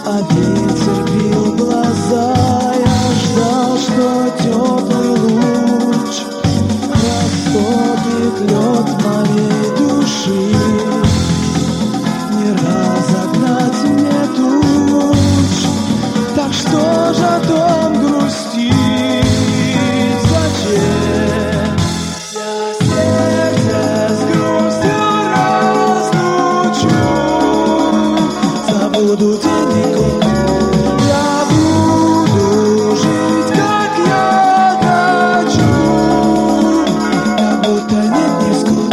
А ветер бил глаза, я ждал, что теплый луч растопит лед моей души. Не разогнать мне туч, так что же о том грустить? Зачем я сердце с грустью разлучу? Забуду день и год, я буду жить, как я хочу, как будто нет нисколько.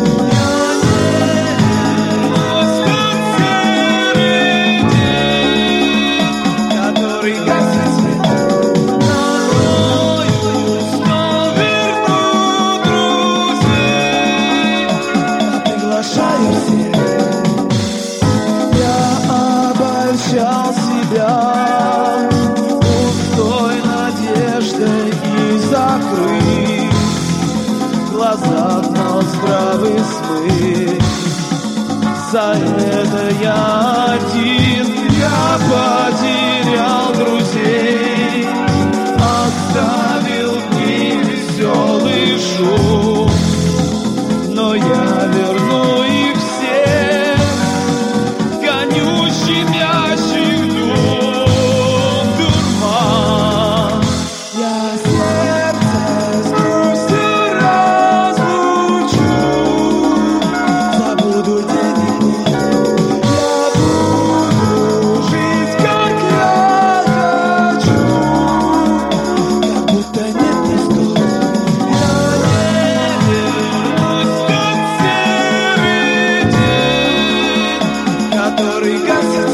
Обольщал себя пустой надеждой и закрыв глаза, знал здравый смысл. За это я один, я потерял друзей, оставил дни веселый шум, но я верну их всех щемящих дум дурман. Я сердце с грустью разлучу, забуду день и год, я буду жить, как я хочу, как будто нет нисколько. Я не вернусь в тот серый день, который гасит